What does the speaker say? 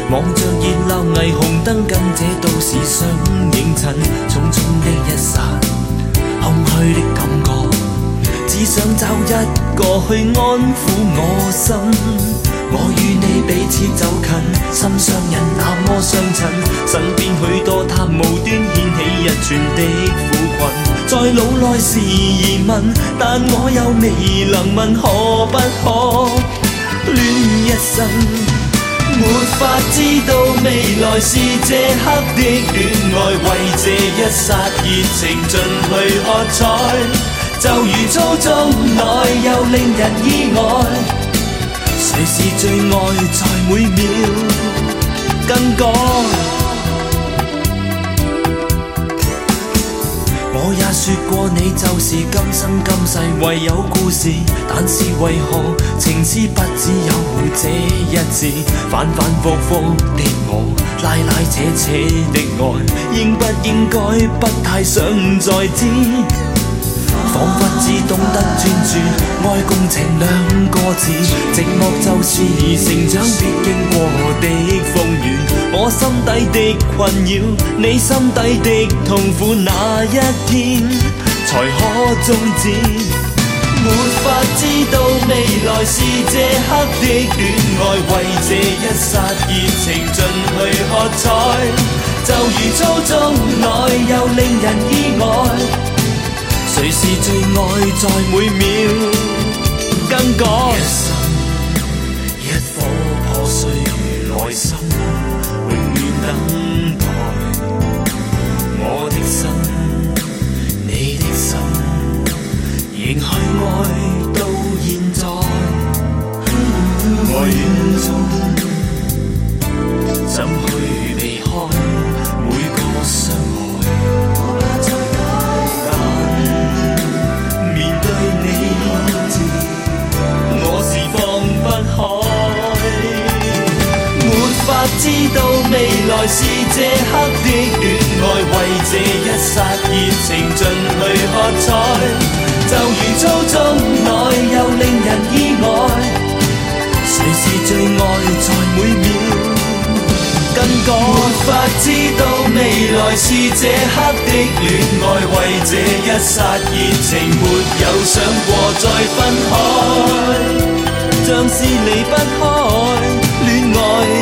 望着熱鬧霓虹燈，跟這都市相映襯，匆匆的一剎，空虛的感覺，只想找一個去安撫我心。我與你彼此走近，心上人那麼相襯，身邊許多他無端掀起一串的苦困，在腦內是疑問，但我又未能問可不可戀一生。沒法知道未來是這刻的戀愛，為這一剎熱情盡去喝彩，就如操縱內又令人意外，誰是最愛在每秒更改。我也說過你就是今生今世唯有故事，但是為何情絲不只有這一次，反反复复的我，拉拉扯扯的愛，應不應該不太想再知，彷彿只懂得專注愛共情兩個字，寂寞就是成長必經過的風雨，我心底的困擾，你心底的痛苦，哪一天才可終止？沒法知道未來是這刻的戀愛，為這一剎熱情盡去喝彩，就如操縱內又令人意外，誰是最愛在每秒更改？一生一顆破碎如內心，永遠等待我的心，你的心，仍去愛到現在。愛戀中怎去避開每個傷害？我是放不開，沒法知道未來是這刻的戀愛，為這一剎熱情盡去喝彩，就如操縱內又令人意外，誰是最愛在每秒更改？沒法知道未來是這刻的戀愛，為這一剎熱情沒有想過再分開，像是離不開戀愛